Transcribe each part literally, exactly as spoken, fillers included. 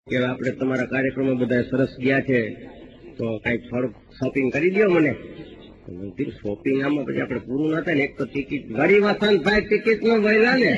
કે આપણે તમારા કાર્યક્રમો બધા સરસ ગયા છે તો કઈક થોડુંક શોપિંગ કરી દો મને. શોપિંગ આમાં પછી આપણે પૂરું ના થાય ને. એક તો ટિકિટ ઘડી વસંતભાઈ ટિકિટ નો વહેલા ને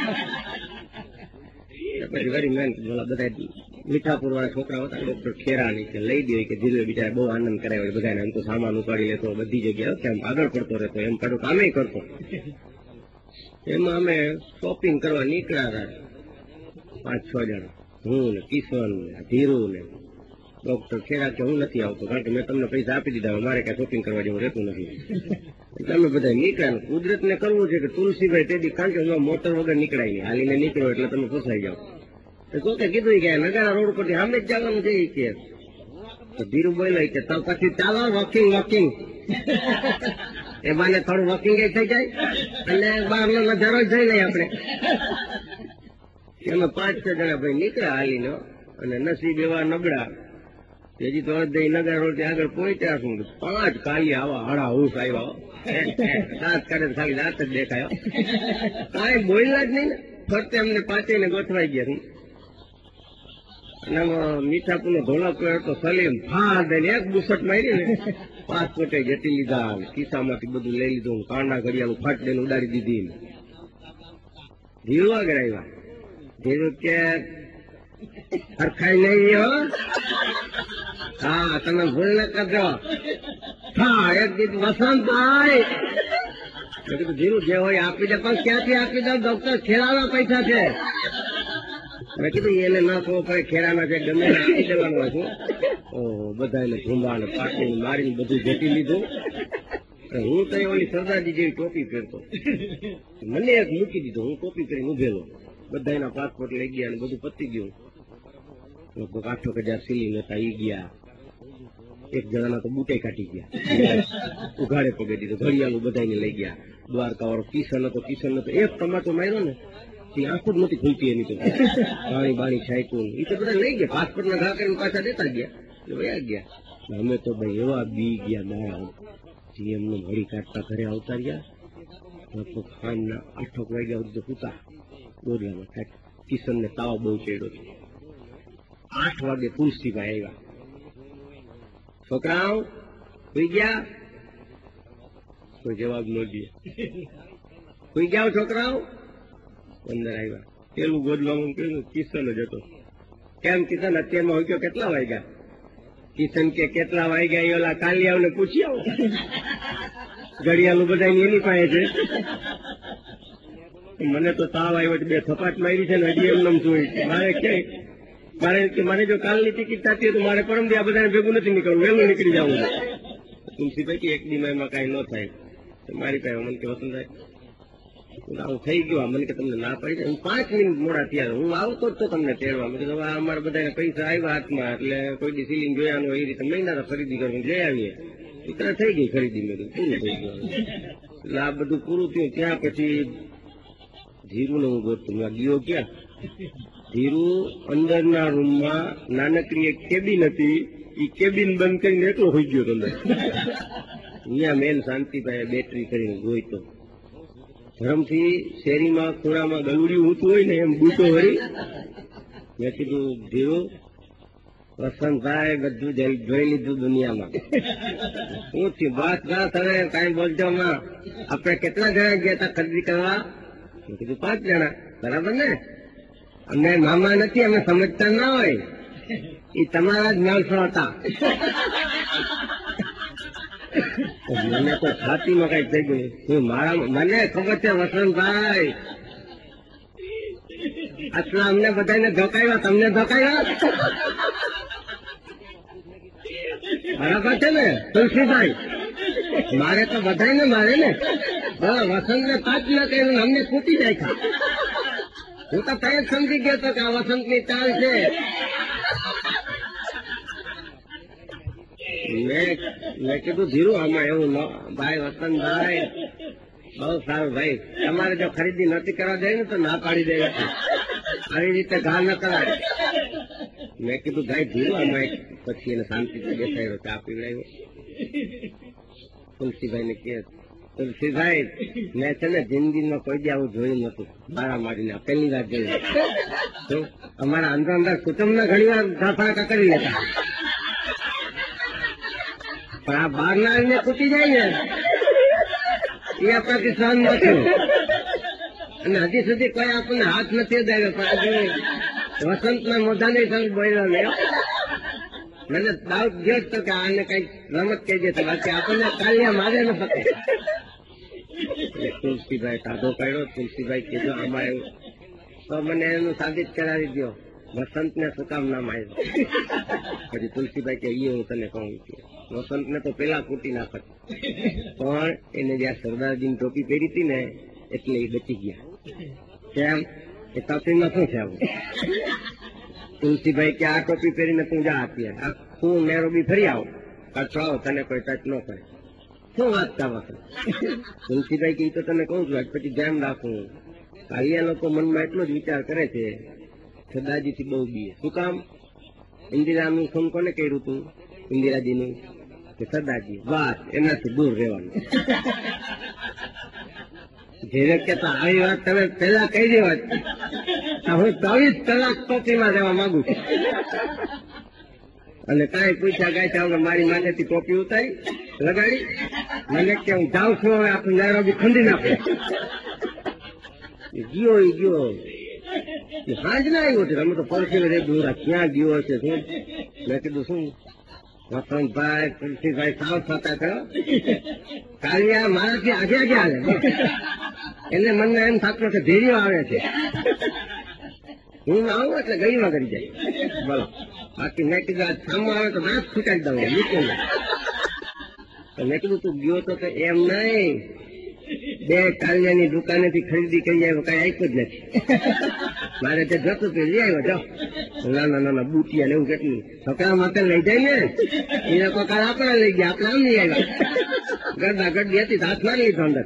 પછી ઘડી મેન બધા મીઠાપુર વાળા છોકરા હતા ડોક્ટર ખેરાની કે લઈ દે કે ધીરે બિચારા બહુ આનંદ કરાવે બધાને. એમ તો સામાન ઉપાડી લેતો બધી જગ્યાએ કેમ આગળ પડતો રહેતો એમ કાઢું કામે કરતો. એમાં અમે શોપિંગ કરવા નીકળ્યા હતા પાંચ છ જણા, હું ને કિશન ને ધીરુ ને ડોક્ટર ખેરા કે હું નથી આવતો કારણ કે મેં તમને પૈસા આપી દીધા, મારે કઈ શોપિંગ કરવા જેવું રહેતું નથી. એટલે અમે બધા નીકળ્યા. કુદરત ને કરવું છે કે તુલસીભાઈ તેથી કારણ કે હું મોટર વગર નીકળાય નહીં, હાલીને નીકળો એટલે તમે ફસાઈ જાઓ. તો કે કીધું કે નગારા રોડ પરથી સામે જ જવાનું છે કે. તો ધીરુ બોલાય કે તો પછી ચાલો વોકિંગ વોકિંગ એ બાને થોડું વોકિંગ થઈ જાય અને બહારનો નજારો જોઈ લઈએ આપણે. એમાં પાંચ છ જણા ભાઈ નીકળ્યા હાલીનો અને નસીબ એવા નબળા હજી તો અડધે નગર રોડ આગળ પહોંચ્યા છું. પાંચ કાલી આવા હાડા હુસ આવ્યા, દાંત કાઢે ખાલી દાંત જ દેખાયો, કાંઈ બોલ્યા જ નહીં ને. ફરતે અમને પાંચે ને ગોઠવાઈ ગયા. અને મીઠાપુર નો ધોળાપુર તો સલીમ હા દઈને એક બુસટ મારી ને પાસપોર્ટે જટી લીધા, ખિસ્સામાંથી બધું લઈ લીધું, કાંડા ઘડિયાળું ફાટ દઈને ઉડાડી દીધી. ધીરુ આગળ આવ્યા. ધીરુ કે હરખાઈ નહીં હો, હા તમે ભૂલ ન કરજો. હા એક દીધું વસંતભાઈ. મેં કીધું ધીરુ જે હોય આપી દે, પણ ક્યાંથી આપી દઉં, ડોક્ટર ખેરાના પૈસા છે. મેં કીધું એને ના કહો પડે, ખેરાના છે ગમે આપી દેવાનું હતું. ઓહો બધાને ભૂંબા ને પાટી મારીને બધું ઘટી લીધું. હું તો ઓલી સરદારજી જેવી ટોપી પહેરતો, મને એક મૂકી દીધો, હું ટોપી કરીને ઉભેલો. બધાના પાસપોર્ટ લઈ ગયા અને બધું પતી ગયું. લગભગ આઠો હજાર સીલી નતા ઈ ગયા. એક જણાના તો બુટે કાઢી ગયા, ઉઘાડે પગે દીધો. ઘડિયાળું બધાને લઈ ગયા. દ્વારકા વાળો કિશન હતો, કિશન હતો એક ટમાટો માર્યો ને આંખો જ નથી ખુલતી એની તો, પાણી બાણી છાયકું એ તો બધા લઈ ગયા. પાસપોર્ટ ના ઘા કરીને પાછા દેતા ગયા, વયા ગયા. અમે તો ભાઈ એવા બી ગયા મારા જે એમને ઘડી કાઢતા ઘરે આવતા રહ્યા. લગભગ ખાંડના આઠક વાગ્યા સુધી તો પૂતા દોડલામાં. કિશન ને તાવ બહુ ચડ્યો. આઠ વાગે તુલસીભાઈ આવ્યા. છોકરાઓ સુઈ ગયા? કોઈ જવાબ ન દે. સુઈ ગયા છોકરાઓ? અંદર આવ્યા. પેલું ગોદવામાં કિશન જ હતો. કેમ કિશન અત્યારમાં હોય ગયો? કેટલા વાગ્યા? કિશન કે કેટલા વાગ્યા એ ઓલા કાલિયાઓને પૂછી આવો. ઘડિયાળું બધા એની પાસે છે. મને તો તાવ આવ્યો, બે થપાટ મારી છે ને હજી એમ નામ જોઈ. મારે ક્યાંય મારે મારે જો કાલની ટિકિટ થતી તો મારે પરમ આ બધાને ભેગું નથી નીકળવું, વહેલું નીકળી જવું. તુલસીભાઈ કે એક દી એમાં કઈ ન થાય. મારી પાસે મને કે વસંતભાઈ હું થઈ ગયો, મને કે તમને ના પડી જાય. હું પાંચ મિનિટ મોડા થયા, હું આવતો જ તો તમને તેડવા. મેં કીધું અમારા બધા પૈસા આવ્યા હાથમાં એટલે કોઈ દી સીલિંગ જોયાનું એ રીતે મહિના ખરીદી કરવી લઈ આવીએ. એટલે થઈ ગઈ ખરીદી. મેં કીધું પૂરું થઈ ગયું. એટલે આ બધું પૂરું થયું. ત્યાં પછી ધીરુ ને હું ગોતું ગયો. ક્યાં ધીરુ? અંદરના રૂમમાં નાનકડી એક કેબિન હતી, એ કેબિન બંધ કરીને એટલો હોઈ ગયો અંદર. અહીંયા મેન શાંતિભાઈ બેટરી કરીને જોઈતો. ધરમથી શેરીમાં ખૂણામાં ગલુડિયું ઊંચું હોય ને એમ બૂટો વળી. મેં કીધું ધીરુ વસંતભાઈ બધું જોઈ લીધું દુનિયામાં. શું થયું? બસ બસ હવે કઈ બોલજો માં. આપણે કેટલા જણા ગયા હતા ખરીદી કરવા? મેં કીધું પાંચ જણા. બરાબર ને? અમને મામા નથી, અમે સમજતા ના હોય. એ તમારા જ માણસો હતા. મને તો છાતીમાં કઈ થઈ ગયું. હું મારા મને ખબર છે વસંતભાઈ આટલા અમને બધાને ધોકાવ્યા, તમને ધોકાવ્યા. બરાબર છે ને તુલસીભાઈ? મારે તો બધાને મારે ને. વસંત ને પાંચ ના કહ્યું, અમને ખૂટી જાય ખા. હું તો તય જ સમજી ગયો હતો કે આ વસંત ની ચાલ છે. મેં કીધું ધીરુ આમાં એવું ન ભાઈ વસંતભાઈ બહુ સારું ભાઈ, તમારે જો ખરીદી નથી કરવા જાય ને તો ના પાડી દે. આવી રીતે ઘા ન કરાય. મેં કીધું ભાઈ ધીરુ આમાં. પછી એને શાંતિથી બેસાડ્યો, ચા પીવડાવ્યો. તુલસીભાઈ ને કે તુલસીભાઈ મેં છે ને જિંદગીમાં કોઈ દી આવું જોયું નતું. મારા મારીને પહેલી વાર જોયું. અમારા અંદર અંદર કુટુંબના ઘણી વાર ધાફા કરી લેતા, પણ આ બહાર ના આવીને કૂટી જાય ને એ આપણાથી સહન નથી. અને હજી સુધી કોઈ આપણને હાથ નથી અડાવ્યો. પણ આજે વસંતના મોઢાને સંગ બોલ્યો ને મને ડાઉટ ગયો તો કે આને કઈક રમત કહી દે, બાકી આપણને કાલિયા મારે ન શકે. તુલસીભાઈ કાઢો કાઢ્યો. તુલસીભાઈ કીધું આમાં એવું તો મને એનું સાબિત કરાવી દો, વસંત ને શું કામ નામ આવ્યું. પછી તુલસીભાઈ કે એ હું તને કહું છું, વસંત ને તો પેલા કૂટી નાખત, પણ એને જ્યાં સરદારજીની ટોપી પહેરી હતી ને એટલે એ બચી ગયા. કેમ? એ ટોપીમાં શું છે આવું? તુલસીભાઈ કે આ ટોપી પહેરીને તું જા આપીએ, હું નેરોબી ફરી આવું, પાછો આવો, તને કોઈ ટચ ન કરે. શું વાત ચાલો છે? તુલસીભાઈ કે તો તને કહું છું, પછી ધ્યાન રાખવું. કાલિયા લોકો મનમાં એટલો જ વિચાર કરે છે, સરદારજીથી બહુ બીએ. શું કામ? ઇન્દિરાનું ફોન કોને કર્યું તું? ઇન્દિરાજીનું કે સરદારજી? વાત એનાથી દૂર રહેવાનું. જેને કહેતા આવી વાત તમે પેલા કહી દેવા, હું ચોવીસ કલાક ટોપીમાં રહેવા માંગુ છું. અને કાંઈ પૂછ્યા ગાય છે મારી માથેથી ટોપી ઉતારી લગાડી મને કે હું જાઉં છું, હવે આપણે નૈરોબી ખંડી નાખો. ગયો એ ગયો સાંજ ના આવ્યો છે. અમે તો પરસી રે દૂર ક્યાં ગયો હશે શું? મેં કીધું શું વસંતભાઈ તુલસીભાઈ સાવ થતા થયો કાલિયા મારાથી આજે આજે હાલે. એને મને એમ થતું કે ધીરીઓ આવે છે, હું આવું એટલે ગળીમાં કરી જાય. બોલો બાકી મેં કીધું આજ સામો આવે તો દાંત ફૂટાડી દઉં મૂકું. મેં કીધું તું ગયો તો એમ નહીં, બે કાલિયાની દુકાનેથી ખરીદી કરી આવ્યો, કઈ આપ્યું જ નથી. મારે જે જતું હતું લઈ આવ્યો. જાઓ નાના નાના બુટિયા ને એવું કેટલું છોકરા માટે લઈ જાય ને એને તો કાલ આપણે લઈ ગયા, આપણે આમ લઈ આવ્યા. ગરદા ગરદી હતી હાથ ના લીધો અંદર.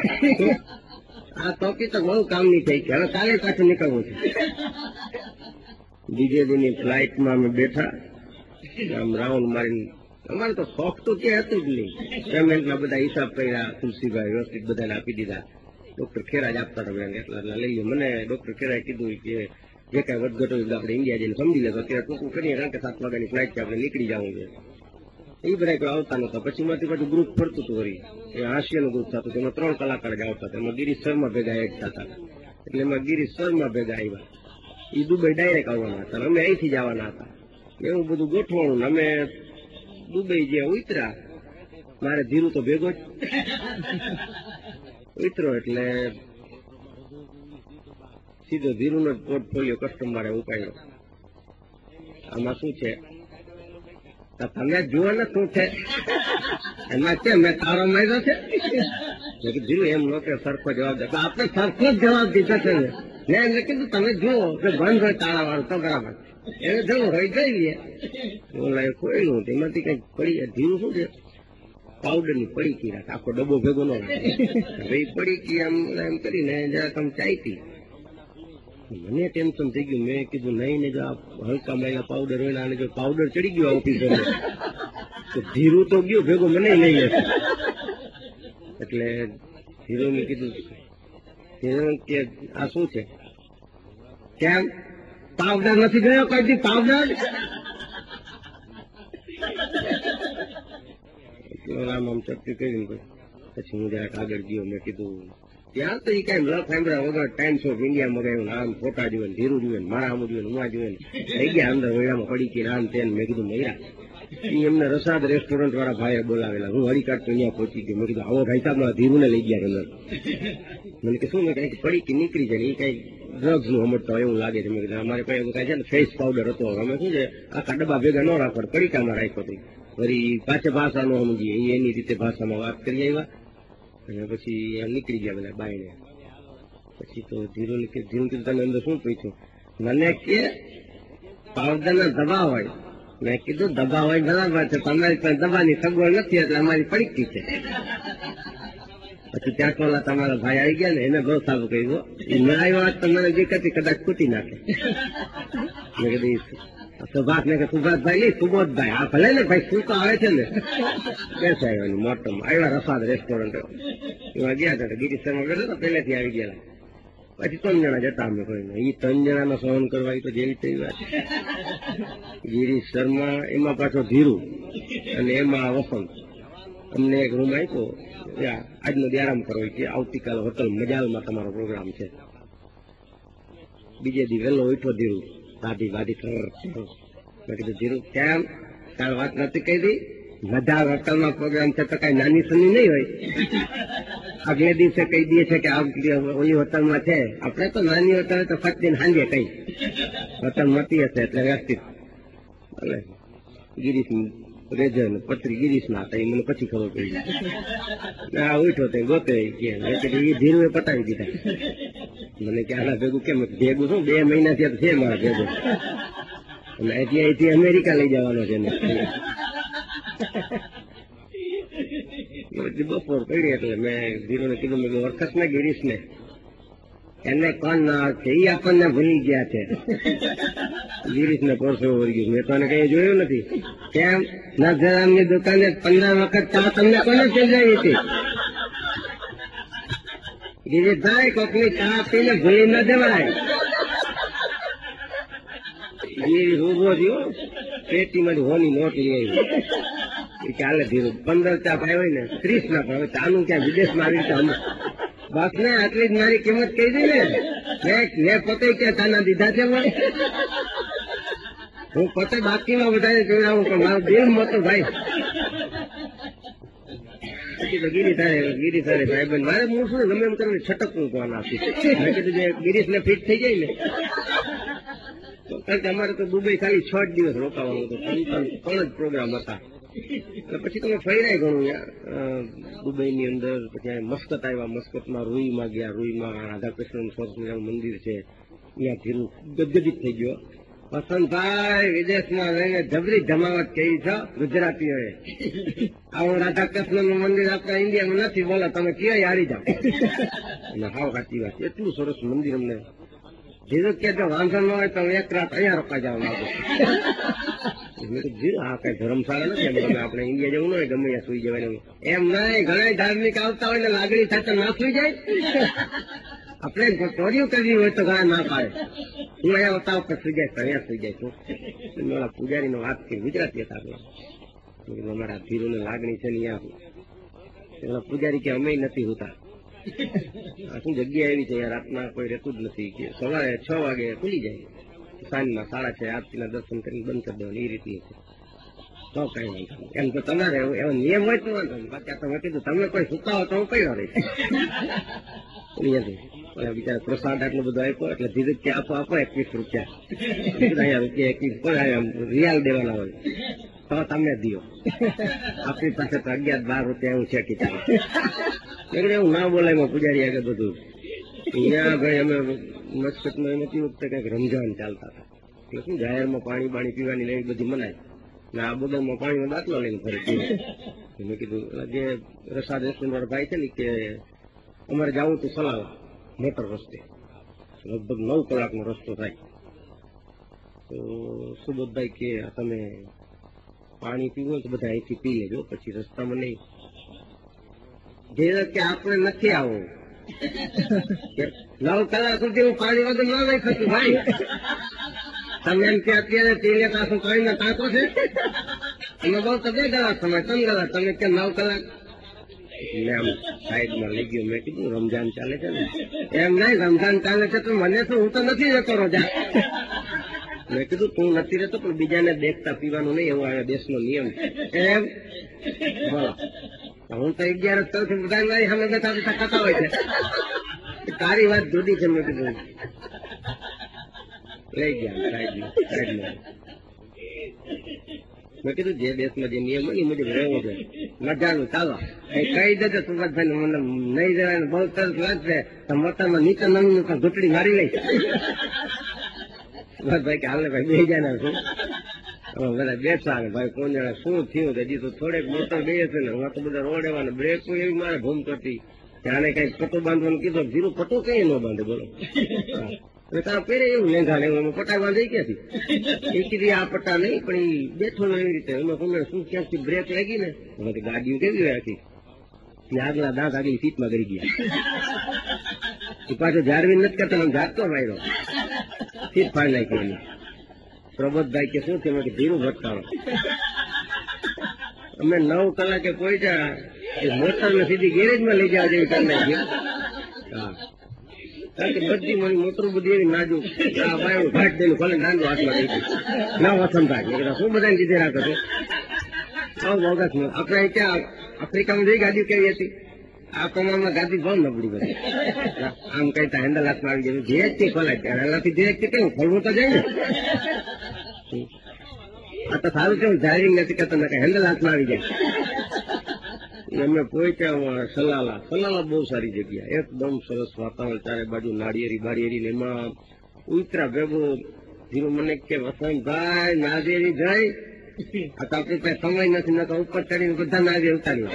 આ ટોપી તો બહુ કામની થઈ ગઈ, હવે કાલે પાછું નીકળવું છે. બીજે દિનની ફ્લાઇટમાં અમે બેઠા, આમ રાઉન્ડ મારીને. અમારે તો શોખ તો ક્યાં હતું જ નહીં. પેમેન્ટના બધા હિસાબ કર્યા, તુલસીભાઈ વ્યવસ્થિત બધાને આપી દીધા. ડોક્ટર ખેરા જ આપતા હતા એટલા એટલા લઈ લો. મને ડોક્ટર ખેરાએ કીધું કે જે કાંઈ વધઘટ હોય આપણે ઇન્ડિયા જઈને સમજી લેતો, અત્યારે ટૂંકું કરીએ કારણ કે સાત વાગ્યાની ફ્લાઇટ છે, આપણે નીકળી જવું છે. એ બધા કોઈ આવતા નતા. પછી માંથી પાછું ગ્રુપ ફરતું હતું વળી, એ હાસ્યનું ગ્રુપ થતું, એમાં ત્રણ કલાકાર જ આવતા હતા. એમાં ગિરીશ શર્મા ભેગા એક થતા, એટલે એમાં ગિરીશ શર્મા ભેગા આવ્યા. એ દુબઈ ડાયરેક્ટ આવવાના હતા, અમે અહીંથી જ આવવાના હતા. એવું બધું ગોઠવાનું. અમે દુબઈ જ્યાં ઉતર્યા, મારે ધીરું તો ભેગો જ ઉતરો એટલે સીધો ધીરુનો જ પોર્ટફોલિયો કસ્ટમરે ઉપાડ્યો. આમાં શું છે તમે જુઓ ને શું છે એમાં? કેમ મેં તારો માર્યો છે? ધીરુ એમ નો કે સરખો જવાબ દે, આપણે સરખો જ જવાબ દીધો છે ને. મેં એમને કીધું તમે જુઓ કે બંધ હોય તાળા વાળું તો બરાબર, એને જવું હોય જઈ લઈએ. ઓલા ખોયલું એમાંથી કઈક પડી. ધીરું શું છે પાવડરની પડીકી રાખે, આખો ડબ્બો ભેગો ન રાખે. હવે એ પડીકી આમ એમ કરીને જરાક આમ ચાઈતી. મને ટેન્શન થઈ ગયું. મેં કીધું નહીં ને જો આ હલકા મળેલા પાવડર હોય ને જો પાવડર ચડી ગયો ઓફિસર તો ધીરું તો ગયું ભેગું મને લઈ જશે. એટલે ધીરુને કીધું ધીરુ કે આ શું છે? કેમ પાવડર નથી ગયો કોઈ દી પાવડર? આમ આમ ચપટી કરીને પછી હું જરાક આગળ ગયો. મેં કીધું ત્યાં તો એ કઈ લખ સાંભળ્યા વગર ટાઈમ્સ ઓફ ઇન્ડિયા મગાવ્યું, આમ ફોટા જોવે, ધીરું જોવે, મારા આમ જોવે, ઉમા જોવે, થઈ ગયા અંદર વેળામાં પડી કે આમ તેમ. મેં કીધું મૈરા એ એમને રસાદ રેસ્ટોરન્ટ વાળા ભાઈએ બોલાવેલા. હું હરિકાટ તો અહીંયા પહોંચી ગયો. મેં કીધું આવો ભાઈ સાહેબ ધીરું ને લઈ ગયા અંદર. મને કે શું મેં કઈ પડી કે નીકળી જાય, એ કઈ ડ્રગ્સ નું સમજતો એવું લાગે છે. મેં કીધું અમારે કઈ એવું કઈ છે ને ફેસ પાવડર હતો, અમે શું છે આખા ડબ્બા ભેગા ન રાખવા પડીકામાં રાખ્યો હતો. વળી પાછા ભાષા નો સમજીએ, એની રીતે ભાષામાં વાત કરી આવ્યા અને પછી એમ નીકળી ગયા બધા બાઈને. પછી તો ધીરુ ધીરું કીધું તમે અંદર શું પૂછ્યું? મને કે પાવડર ના દબા હોય. મેં કીધું દબા હોય બરાબર છે, તમારી પાસે દબાની સગવડ નથી એટલે અમારી પડીકી છે. પછી ત્યાં કોલા તમારા ભાઈ આવી ગયા ને એને બહુ સારું કહ્યું. એ ના આવ્યો તો મને જે કતી કદાચ ખૂટી નાખે. મેં કીધું સુભાષ ને કે સુભાષભાઈ નહીં સુબોધભાઈ, આ ભલે ને ભાઈ શું તો આવે છે ને બેસાડ્યો મોટમ આવ્યા રસાદ રેસ્ટોરન્ટ. એમાં ગયા હતા ગિરીશ શર્મા બેઠા હતા પહેલેથી આવી ગયેલા. પછી ત્રણ જણા જતા અમે કોઈને એ ત્રણ જણાનો સહન કરવા એ તો જેવી તેવી વાત. ગિરીશ શર્મા, એમાં પાછો ધીરુ અને એમાં વસંત. અમને એક રૂમ આપ્યો, આજનો દી આરામ કરો કે આવતીકાલે હોટલ મજાલમાં તમારો પ્રોગ્રામ છે. બીજે દી વહેલો ઉઠો ધીરુ, દાદી વાદી મેં કીધું ધીરુ કેમ તાર વાત નથી કહી દી, મજાલ હોટલમાં પ્રોગ્રામ છે તો કઈ નાની સની નહીં હોય. આગલે દિવસે કહી દઈએ છે કે ઓલી હોટલમાં છે, આપણે તો નાની હોટલ તો ફટ દિન સાંજે કઈ હોટલ મળતી હશે એટલે વ્યવસ્થિત. ભલે ગિરીશ રેજર પત્રી ગિરીશ ના હતા એ મને પછી ખબર પડી. આ ઉઠો તે ગોતે કે એ ધીરુએ પતાવી દીધા. મને કે આના ભેગું કેમ ભેગું શું બે મહિના થી છે મારા ભેગું, અને અહીંથી અહીંથી અમેરિકા લઈ જવાનો છે. બપોર પડી એટલે મેં ધીરુને કીધું મેં વરખસ ને ગિરીશ ને એને કોણ ના છે એ આપણને ભૂલી ગયા છે. ગિરીશ ને પરસો વળગ્યું, મેં તો કઈ જોયું નથી. કેમ નજરામની દુકાને પંદર વખત ચા તમને કોને ચેજાવી હતી? ગિરીશભાઈ કોકની ચા પીને ભૂલી ન જવાય. ગિરીશ ઉભો થયો, પેટીમાંથી હોની નોટ લઈ આવી. ચાલે ધીરું પંદર ચા પાય હોય ને ત્રીસ ના પાય, ચાનું ક્યાં વિદેશમાં આવી રીતે બસ ને આટલી જ મારી કિંમત કહી દી ને. મેં પોતે ક્યાં ચાના દીધા છે, હું પોતે બાકીમાં બધાને જોડાવું પણ મારો દિલ મોટો ભાઈ. પછી તો ગીરી તારે ગીરી તારે સાહેબ મારે હું શું ગમે એમ કરીને છટકવું કોણ આપી. મેં કીધું જે ગિરીશ ને ફિટ થઈ જાય ને, કારણ કે અમારે તો દુબઈ ખાલી છ જ દિવસ રોકાવાનું હતું, ત્રણ જ પ્રોગ્રામ હતા. પછી તમે ફર્યા ઘણું યાર દુબઈ ની અંદર. પછી મસ્કત આવ્યા, મસ્કતમાં રૂઈમાં ગયા, રૂઈમાં રાધાકૃષ્ણ સરસ મજાનું મંદિર છે, ત્યાં ધીરું ગદગદિત થઈ ગયો. વસંતભાઈ વિદેશમાં રહીને જબરી જમાવટ કરી છે ગુજરાતીઓએ. આવું રાધાકૃષ્ણ નું મંદિર આપણા ઇન્ડિયામાં નથી, બોલો તમે ક્યાંય હારી જાઓ. અને હાવ સાચી વાત, એટલું સરસ મંદિર અમને. ધીરજ કે જો વાંધો ન હોય તો એક રાત અહીંયા રોકા જવા માંગુ. હા કઈ ધર્મશાળા નથી, એમ આપણે ઇન્ડિયા જવું ન હોય ગમે ત્યાં સુઈ જવાનું એમ નહીં. ઘણા ધાર્મિક આવતા હોય ને લાગણી સાથે ના સુઈ જાય. આપણે ચોર્યું કરવી હોય તો ઘણા ના પાડે. હું અહીંયા આવતા વખત સુઈ જાય અહીંયા સુઈ જાય છું. મારા પૂજારી નો વાત કરી, ગુજરાતી હતા આપણે. અમારા ધીરુ ને લાગણી છે ને અહીંયા પૂજારી કે અમે નથી હોતા. શું જગ્યા એવી છે રાતના કોઈ રહેતું જ નથી કે સવારે છ વાગે ખુલી જાય, સાંજના સાડા છ આરતીના દર્શન કરીને બંધ કરી દેવાનું એ રીતની છે. તો કઈ વાંધો નહીં, એમ તો તમારે એવો નિયમ હોય તો વાંધો નહીં. બાકી તમે કીધું તમે કોઈ સુકાવો તો હું કઈ રહીશ. બિચારા પ્રસાદ આટલો બધો આપ્યો એટલે ધીરજ કે આપો આપો એકવીસ રૂપિયા અહીંયા રૂપિયા એકવીસ પણ રિયાલ દેવાના હોય તો તમે દો. આપણી પાસે તો અગિયાર બાર રૂપિયા એવું છે કિતાબ. એવું ના બોલાય પૂજારી આગળ બધું. અહીંયા ભાઈ અમે મસ્કતમાં એમ હતી વખતે કઈક રમઝાન ચાલતા હતા એટલે શું જાહેરમાં પાણી પાણી પીવાની લઈ બધી મનાય ને આ બોટલમાં પાણીનો દાખલો લઈને ફરે પીવે. મેં કીધું જે રસાદ રેસ્ટોરન્ટ વાળા ભાઈ છે ને કે અમારે જવું તો સલાહ મોટર રસ્તે લગભગ નવ કલાકનો રસ્તો થાય. તો સુબોધભાઈ કે તમે પાણી પીવું હોય તો બધા અહીંથી પી લેજો, પછી રસ્તામાં નહીં. જે કે આપણે નથી આવું નવ કલાક સુધી હું પાણી વગર ન લઈ શકું ભાઈ. તમે એમ કે અત્યારે તેલે પાછું પાણીનો ટાંકો છે, તમે બહુ તો બે કલાક સમય ત્રણ કલાક, તમે કે નવ કલાક. એટલે આમ સાઈડમાં લઈ ગયો. મેં કીધું રમજાન ચાલે છે ને. એમ નહીં રમજાન ચાલે છે તો મને શું, હું તો નથી જતો રોજા. મેં કીધું તું નથી રહેતો પણ બીજાને દેખતા પીવાનું નહીં, એવો આ દેશનો નિયમ છે. એમ બોલો હું તો અગિયાર જ કરું છું, બધા સામે બેઠા બેઠા ખાતા હોય છે. તારી વાત જુદી છે. મેં કીધું લઈ ગયા સાઈડમાં સાઈડમાં. મેં કીધું જે દેશમાં જે નિયમ હોય એ મુજબ રહેવું છે. મજાનું ચાલો કહી દેજો સુભાષભાઈ મને નહીં જવાનું બહુ તરસ લાગશે તો મોટામાં નીચે નમનું ઘૂંટડી મારી લઈશ. સુભાષભાઈ કે હાલે ભાઈ બે જણા છું બધા બેઠા ને ભાઈ કોણ જણા શું થયું હજી તો થોડેક મોટર બે છે ને હું તો બધા રોડ એવા બ્રેક એવી મારે ભૂમ કરતી. જાણે કઈક પટો બાંધવાનું કીધું, ધીરું પટો કઈ ન બાંધે બોલો. તારા પહેરે એવું લેંઘા લેવું એમાં પટા બાંધી ક્યાંથી? એ કીધી આ પટા નહીં પણ એ બેઠો એવી રીતે એમાં તમે શું ક્યાંકથી બ્રેક લાગી ને એમાંથી ગાડીઓ કેવી હોય આખી આગલા દાંત આગલી સીટમાં ગળી ગયા. એ પાછો જાળવી નથી કરતા, જાગતો માર્યો, સીટ ફાડી નાખી એની. પ્રબોધભાઈ કે શું થયું કે ધીરું ભટકાણો. અમે નવ કલાકે પહોંચ્યા, મોટર ને સીધી ગેરેજમાં લઈ જવા જેવી કરી નાખી. હા, કારણ કે બધી મારી મોટર બધી એવી નાજુક, ઘાટ દેલું ભલે નાનું હાથમાં રહી ગયું. ના વસંતભાઈ શું બધાને લીધે રાખો છો? આપણે ક્યાં આફ્રિકામાં જઈ ગાડી કેવી હતી? આ પ્રમાણમાં ગાડી બહુ નબળી બધી. આમ કહેતા હેન્ડલ હાથમાં આવી ગયું, ધીરેજથી ખોલાય. એનાથી ધીરેજથી કેવું ખોલવું તો જાય ને. આ તો સારું છે, ડ્રાઇવિંગ નથી કરતો, હેન્ડલ હાથમાં આવી જાય. અમે પહોંચ્યા સલાલા. સલાલા બહુ સારી જગ્યા, એકદમ સરસ વાતાવરણ, ચારે બાજુ નાળિયેરી બાળિયેરી. એમાં ઉતરા ભેગો ધીરું મને કે વસંતભાઈ નાળિયેરી જાય. આ તો આપણી પાસે સમય નથી, ન તો ઉપર ચડીને બધા નાળિયેર ઉતાર્યું.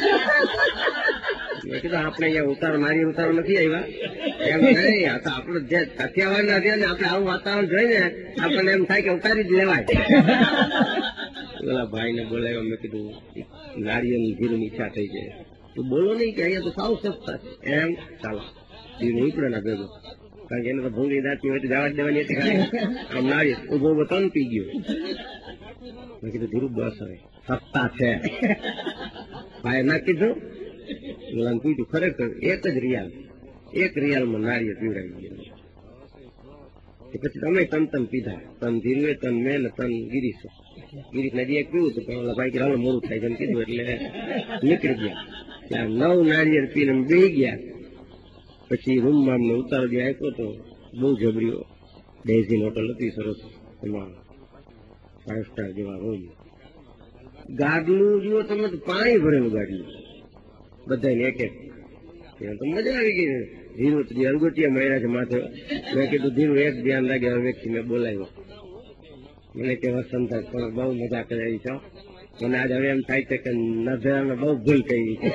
મેં કીધું આપણે અહીંયા ઉતારો નાળિયેર ઉતારો નથી આવ્યા. એમ નહીં, આ તો આપડે જે કાઠિયાવાડના રહ્યા ને આપણે આવું વાતાવરણ જોઈને આપણને એમ થાય કે ઉતારી જ લેવાય. પેલા ભાઈ ને બોલાવ્યો, મેં કીધું નાળિયેરની ધીરની ઈચ્છા થઈ જાય, તું બોલો નહીં કે અહીંયા તો સાવ સસ્તા છે. એમ ચાલો ધીરું ઉપડે ના ભેગો, કારણ કે એને તો ભૂંગળી દાંતની હોય તો જવા જ દેવાની હતી. આમ નાળિયેર ઉભો ઉભો તન પી ગયો. મેં કીધું ધીરું બસ હવે સસ્તા છે. ભાઈ ના કીધું, પેલા પૂછ્યું ખરેખર એક જ રિયાલ, એક રિયાલમાં નાળિયેર પીવડાવી ગયું. પછી તમે તન તન પીધા, તન ધીરવે, તન મેં, તન ગિરીશ. ગિરીશ નદી એક પીવું હતું, પણ ભાઈ કે મોડું થાય એમ કીધું એટલે નીકળી ગયા. ત્યાં નવ નાળિયેર પીને બેસી ગયા. પછી રૂમમાં અમને ઉતારો જે આપ્યો તો બહુ જબરીઓ ડેઝીન હોટલ હતી, સરસ, એમાં ફાઈવ સ્ટાર જેવા રૂમ. ગાડલું જુઓ તમે તો પાણી ભરેલું ગાડલું બધાને એક એક. તો મજા આવી ગઈ. ધીરું જે અંગૂઠિયા મળ્યા છે માથે. મેં કીધું ધીરું એક ધ્યાન લાગે. હવે વ્યક્તિ મેં બોલાવ્યો, મને કે વસંતભાઈ પણ બહુ મજા કરી છો. મને આજ હવે એમ થાય છે કે નજરાને બહુ ભૂલ કરી છે.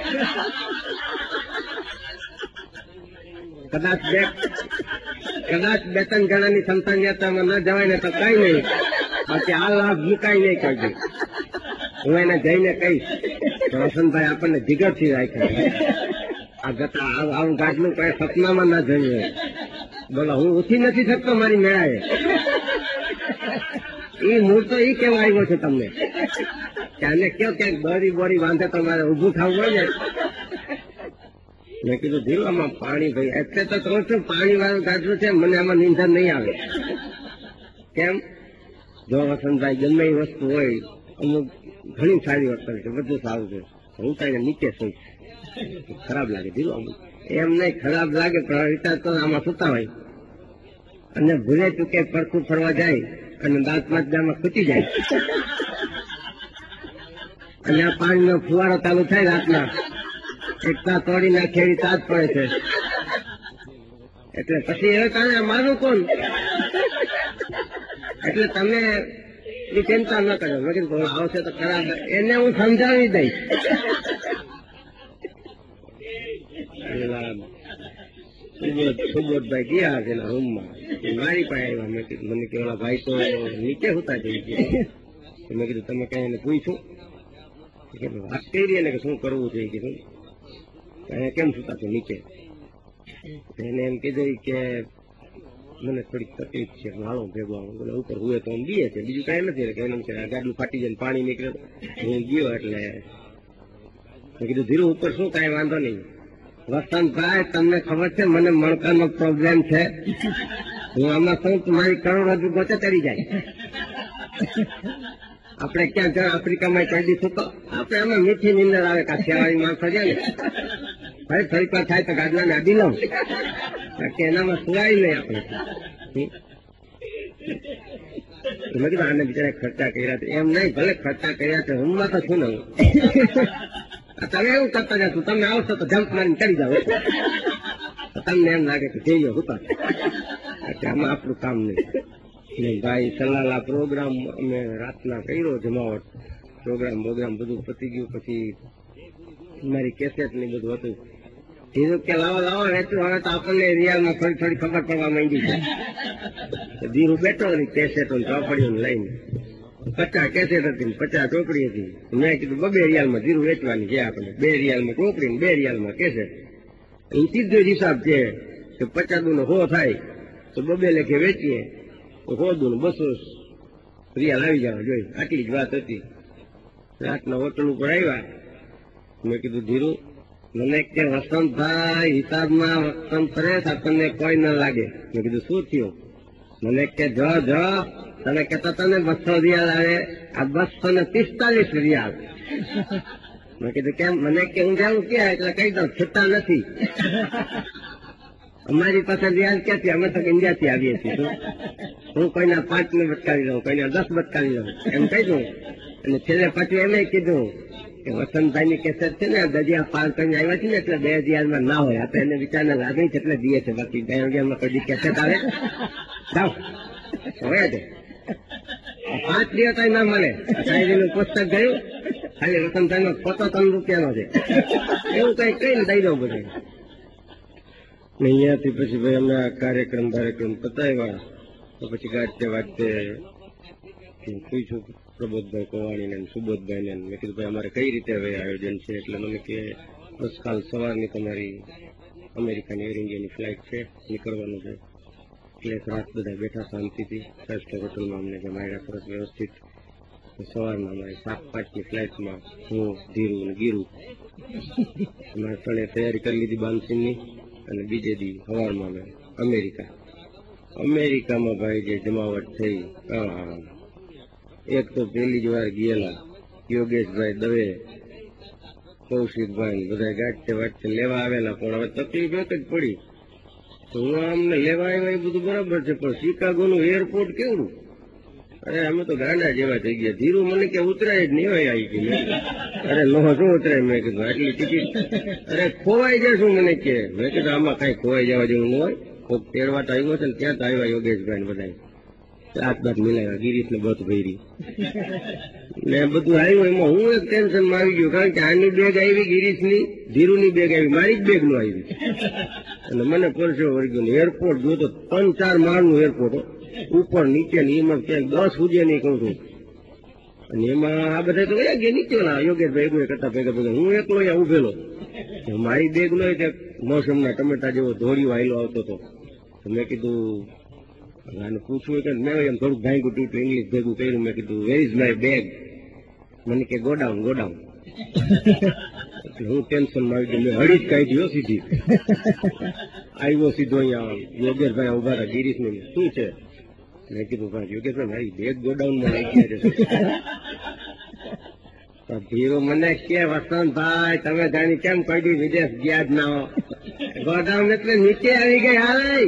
કદાચ બે કદાચ બે ત્રણ જણાની સંતાન યાત્રામાં ન જવાય ને તો કઈ નહીં, બાકી આ લાભ મુકાઈ નહીં કરજો. હું એને જઈને કહીશ વસંતભાઈ આપણને જીગરથી રાખ્યા. આ જતા આવું ગાડલું કઈ સપનામાં ના જઈએ. બોલો હું ઉઠી નથી શકતો મારી મેળાએ. એ મૂળ તો એ કેવા આવ્યો છે તમને કે આને કયો ક્યાંક દોરી બોરી બાંધે તમારે ઉભું થવું હોય ને. મેં કીધું ધીરું આમાં પાણી ભાઈ એટલે તો કહું છું પાણી વાળું ગાડલું છે, મને આમાં નિંદર નહીં આવે. કેમ? જો વસંતભાઈ ગમે એ વસ્તુ હોય, અમુક ઘણી સારી વસ્તુ છે, બધું સારું છે, હું કઈ નીચે સૂઈશ, ખરાબ લાગે. ધીરું અમુક એમ નહીં, ખરાબ લાગે પણ વિચાર તો આમાં સુતા હોય અને ભૂલે ચૂકે પડખું ફરવા જાય અને દાંત માથામાં ખૂટી જાય અને આ પાણીનો ફુવારો ચાલુ થાય રાતના, એકતા તોડી નાખે એવી તાજ પડે છે. એટલે પછી હવે કારણે મારું કોણ? એટલે તમે એ ચિંતા ન કરો. મેં કીધું આવશે તો ખરાબ, એને હું સમજાવી દઈશ. સુબોધભાઈ ગયા છે એના રૂમમાં, મારી પાસે આવ્યા. મેં કીધું મને કે ઓલા ભાઈ તો નીચે હોતા જઈ ગયા. મેં કીધું તમે કઈ એને પૂછ્યું? વાત કરી ને કે શું કરવું છે? કીધું કેમ સુતા છો નીચે? એને એમ કીધું કે મને થોડીક તકલીફ છે, હાલો ભેગો આવું. ઉપર હુએ તો આમ બીએ છે, બીજું કઈ નથી. કે એમ છે ગાડું ફાટી જાય પાણી નીકળે. હું ગયો એટલે મેં કીધું ધીરું ઉપર શું કઈ વાંધો નહીં. વસંતભાઈ તમને ખબર છે મને મણકાનો પ્રોબ્લેમ છે, હું આમાં શું મારી કરોડરજ્જુ ગોચે ચડી જાય. આપણે ક્યાં જ આફ્રિકામાં કહી દઈશું તો આપણે આમાં મીઠી નીંદર આવે. કાઠિયાવાડી માણસો છે ને ભાઈ થોડીક વાર થાય તો ગાડલાને આડી લઉં કે એનામાં સુવાય નહીં આપણે. મેં કીધું આને બિચારા ખર્ચા કર્યા છે. એમ નહીં, ભલે ખર્ચા કર્યા છે, હુંમાં તો છું ને. તમે એવું કરતા જશો, તમે આવશો તો જમ્પ મારીને ચડી જાવ. તમને એમ લાગે કે જઈએ હુતા, આમાં આપણું કામ નહીં. ભાઈ સલાલા પ્રોગ્રામ અમે રાતના કર્યો, જમાવટ પ્રોગ્રામ પ્રોગ્રામ બધું પતી ગયું. પછી મારી કેસેટ ને બધું હતું. ધીરું કે લાવો લાવો વેચું. હવે તો આપણને રિયાલમાં થોડી થોડી ખબર પડવા માંડી છે. ધીરું બેઠો કેસેટો ચોપડીઓ લઈને પચાસ કેસેટ હતી પચાસ ચોપડી હતી. મેં કીધું બબે રિયાલમાં ધીરું વેચવાની છે આપણે, બે રિયાલમાં ચોપડી ને બે રિયાલમાં કેસેટ. એ સીધો જ હિસાબ છે કે પચાસ દુ નો હો થાય તો બબે લેખે વેચીએ તો સો દુ નો બસો રિયાલ આવી જવા જોઈએ. આટલી જ વાત હતી. રાતના હોટલ ઉપર આવ્યા. મેં કીધું ધીરું મને કે વસંતભાઈ હિસાબમાં વસંત ફરે આપણને કોઈ ન લાગે. મેં કીધું શું થયું? મને કે જો જો તમે કહેતા હતા ને બસો રિયાલ આવે, આ બસો ને પિસ્તાલીસ રિયાલ. મેં કીધું કેમ? મને કે હું જાઉં ક્યાં એટલે કહી દઉં છતાં નથી. અમારી પાસે રિયાલ ક્યાંથી? અમે તો ઇન્ડિયાથી આવીએ છીએ. હું કોઈના પાંચ ને બચકાવી દઉં, કોઈના દસ બચકાવી દઉં એમ કહી દઉં. અને છેલ્લે પાછું એમ કીધું કે વસંતભાઈ ની કેસેટ છે ને દરિયા પાર કરીને આવ્યા છે ને એટલે બે રિયાલમાં ના હોય. આપણે એને વિચારને લાગણી છે એટલે દઈએ છે, બાકી બે રિયાલમાં કોઈ કેસેટ આવે જાઓ હોય છે. પાંચ દિવસ ના મળે. નું પુસ્તક ગયું ખાલી વસંતભાઈ નો ફોટો ત્રણ રૂપિયાનો છે એવું કઈ કઈ દઈ દઉં બધું. અહીંયાથી પછી ભાઈ અમે આ કાર્યક્રમ કાર્યક્રમ પતાવ્યા તો પછી ગાજતે વાજતે પૂછ્યું પ્રબોધભાઈ કોવાણી ને સુબોધભાઈ ને. મેં કીધું ભાઈ અમારે કઈ રીતે હવે આયોજન છે? એટલે મને કે બસ કાલ સવારની તમારી અમેરિકાની એર ઇન્ડિયાની ફ્લાઇટ છે, નીકળવાનું છે. એટલે એક રાત બધા બેઠા શાંતિથી ફાઇવ સ્ટાર હોટલમાં અમને જે માર્યા સરસ વ્યવસ્થિત. સવારમાં અમારી સાત પાંચની ફ્લાઇટમાં હું ધીરું ને ગીરું અમારે ત્રણે તૈયારી કરી લીધી બાનસિંહની. અને બીજે દી સવારમાં અમે અમેરિકા. અમેરિકામાં ભાઈ જે જમાવટ થઈ, એક તો પહેલી જ વાર ગયેલા યોગેશભાઈ દવે, કૌશિકભાઈ બધા ગાંઠે વાટતે લેવા આવેલા. પણ હવે તકલીફ એક જ પડી તો હું અમને લેવા આવ્યા એ બધું બરાબર છે, પણ શિકાગોનું એરપોર્ટ કેવડું! અરે અમે તો ગાંડા જેવા થઈ ગયા. ધીરું મને કે ઉતરાય જ નહીં હોય આવી ગઈ. અરે લોહો શું ઉતરાય? મેં કીધું આટલી ટિકિટ અરે ખોવાઈ જશું. મને કે મેં કીધું આમાં કઈ ખોવાઈ જવા જેવું ન હોય. કોક તેડવાટ આવ્યો છે ને ત્યાં તો આવ્યા યોગેશભાઈ ને બધા હાથ બાદ મિલાવ્યા. ગિરીશ ને બધ ભરી ને બધું આવ્યું. એમાં હું એક ટેન્શનમાં આવી ગયું, કારણ કે આની બેગ આવી ગિરીશની, ધીરુની બેગ આવી, મારી જ બેગ નું આવી. અને મને પરસો વર્ગ્યો. એરપોર્ટ જો તો ત્રણ ચાર માળનું એરપોર્ટ, ઉપર નીચે ને એમાં ક્યાંક દસ સુધી નહીં કહું છું. અને એમાં આ બધા તો ગયા ગયા નીચે ના યોગેશભાઈ એગુએ કરતા ભેગા ભેગા હું એકલો અહીંયા ઉભેલો. મારી બેગ નો મોસમના ટમેટા જેવો ધોળિયો આયલો આવતો હતો. મેં કીધું આને પૂછવું કે મેં એમ થોડુંક ભાંગું તૂટું ઇંગ્લિશ ભેગું કર્યું. મેં કીધું વેર ઇઝ માય બેગ? મને કે ગોડાઉન ગોડાઉન. એટલે હું ટેન્શનમાં આવી ગયો. મેં હળી જ કાઢી સીધી. આવ્યો સીધો અહીંયા યોગેશભાઈ ઉભા હતા ગિરીશ ને. શું છે? મેં કીધું ભાઈ યોગેશભાઈ મારી બેગ ગોડાઉનમાં લઈ ગયા છે. ધીરો મને કે વસંતભાઈ તમે જાણી કેમ કાઢી વિદેશ ગયા જ ના હો? ગોડાઉન એટલે નીચે આવી ગઈ હાલ.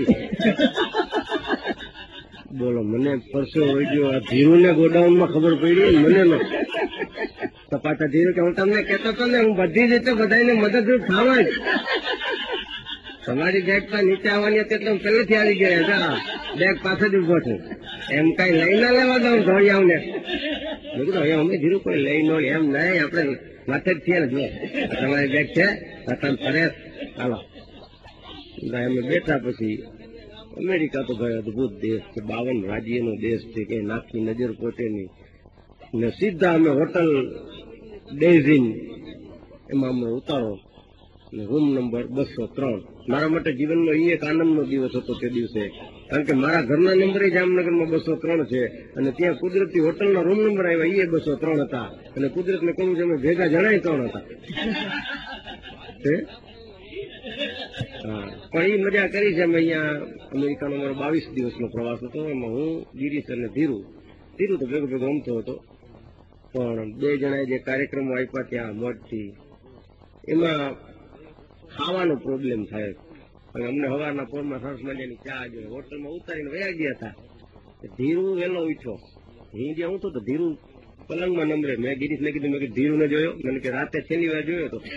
બોલો મને પરસો વહી ગયો. આ ધીરું ને ગોડાઉન માં ખબર પડી મને ન પાછા ધીરું કે હું તમને કહેતો હતો ને હું બધી રીતે બધાને મદદરૂપ થવા જ. તમારી બેગ તો નીચે આવવાની હતી એટલે હું પહેલેથી આવી ગયા. બેગ પાસે જ ઉભો છું. એમ કઈ લઈ ના લેવા દઉં ધોળિયાઓ ને. મેં કીધું અહીંયા અમે ધીરું કોઈ લઈ ન એમ નહીં, આપણે માથે જ છીએ ને. જો તમારી બેગ છે રતન ફરેશ ચાલો. અમે બેઠા. પછી અમેરિકા તો ભાઈ અદભુત દેશ છે, બાવન રાજ્યનો દેશ છે કે નાખી નજર પોતે નહીં. ને સીધા અમે હોટલ ડેઝિન એમાં અમે ઉતારો. રૂમ નંબર બસો ત્રણ. મારા માટે જીવનનો એ એક આનંદનો દિવસ હતો તે દિવસે, કારણ કે મારા ઘરના નંબર જામનગરમાં બસો ત્રણ છે અને ત્યાં કુદરતી હોટલના રૂમ નંબર આવ્યા એ બસો ત્રણ હતા. અને કુદરતને કહું છે અમે ભેગા જણાય ત્રણ હતા. હા પણ એ મજા કરી છે. અમે અહીંયા અમેરિકાનો મારો બાવીસ દિવસનો પ્રવાસ હતો. એમાં હું ગિરીશ અને ધીરું ધીરું તો ભેગો ભેગો રમતો હતો. પણ બે જણાએ જે કાર્યક્રમો આપ્યા ત્યાં મોજથી, એમાં ખાવાનો પ્રોબ્લેમ થાય. અને અમને સવારના પોરમાં સરસ મજાની ચા જોઈએ. હોટલમાં ઉતારીને વયા ગયા હતા. ધીરું વહેલો ઉઠ્યો. હું જ્યાં હું તો ધીરું પલંગમાં નંબરે. મેં ગિરીશને કીધું મેં કીધું ધીરું ને જોયો? મને કે રાતે છેલ્લી વાર જોયો હતો.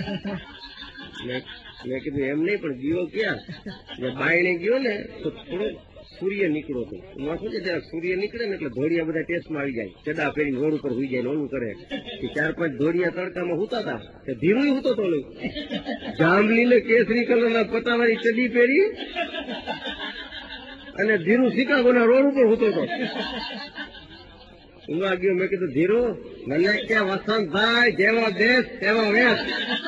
મેં કીધું એમ નહીં પણ ગયો ક્યાં? બાયણે ગયો ને તો થોડો સૂર્ય નીકળો હતો. એમાં શું છે જરા સૂર્ય નીકળે ને એટલે ધોળિયા બધા ટેસ્ટમાં આવી જાય. ચડા પહેરી રોડ ઉપર સુઈ જાય ને ઓલું કરે. ચાર પાંચ ધોળિયા તડકામાં હુતા હતા. ધીરું હુતો તો જાંબલી ને કેસરી કલરના પતાવાળી ચડી પહેરી અને ધીરું શિકાગોના રોડ ઉપર હુતો હતો. ઊંઘવા ગયો. મેં કીધું ધીરુ મને કે વસંતભાઈ જેવો દેશ તેવો વેશ.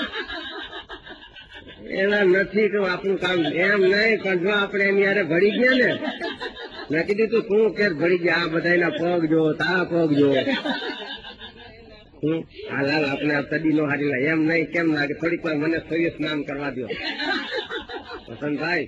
એના નથી કે આપણું કામ એમ નહીં, પણ જો આપણે એની યારે ભળી ગયા ને, મેં કીધું તું શું કે ભળી ગયા, આ બધાના પગ જો, તારા પગ જો. હમ હાલ હાલ આપણે આ તડી નો હારી લાય. એમ નહીં, કેમ લાગે થોડીક વાર મને સૂર્ય સ્નાન કરવા દો વસંતભાઈ.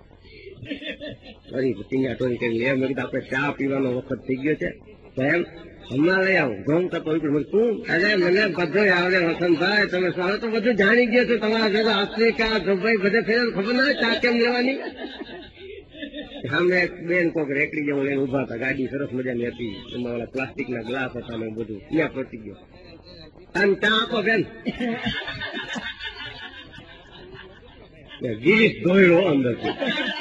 ફરી ટીંગા ટોરી કરી એમ કીધું આપણે ચા પીવાનો વખત થઈ ગયો છે તો એમ હમણાં લઈ આવું ઘઉં તપો. શું અરે મને બધું આવડે વસંતભાઈ, તમે હવે તો બધું જાણી ગયા છો. તમારા ભેગા આફ્રિકા દુબઈ બધે ફેર ખબર ના ચા કેમ લેવાની. સામે એક બેન કોક રેકડી જેવું લઈને ઉભા હતા, ગાડી સરસ મજાની હતી, એમાં ઓલા પ્લાસ્ટિક ના ગ્લાસ હતા ને બધું ત્યાં પહોંચી ગયો. અને ચા આપો બેન. ગિરીશ ધોયો અંદરથી.